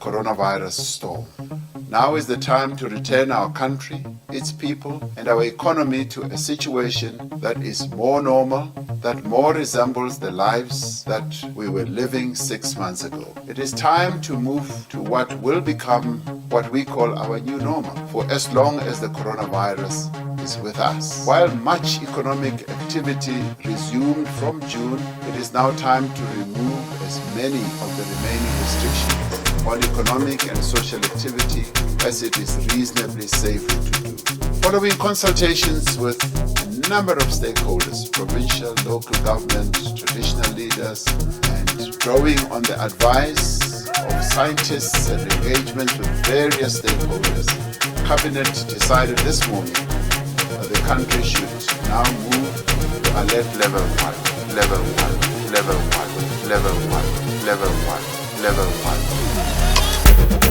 coronavirus storm. Now is the time to return our country, its people, and our economy to a situation that is more normal, that more resembles the lives that we were living 6 months ago. It is time to move to what will become what we call our new normal, for as long as the coronavirus is with us. While much economic activity resumed from June, it is now time to remove as many of the remaining restrictions on economic and social activity as it is reasonably safe to do. Following consultations with a number of stakeholders, provincial, local government, traditional leaders, and drawing on the advice of scientists and engagement with various stakeholders, Cabinet decided this morning that the country should now move to alert level 1, level 1, level 1, level 1, level 1, level 1.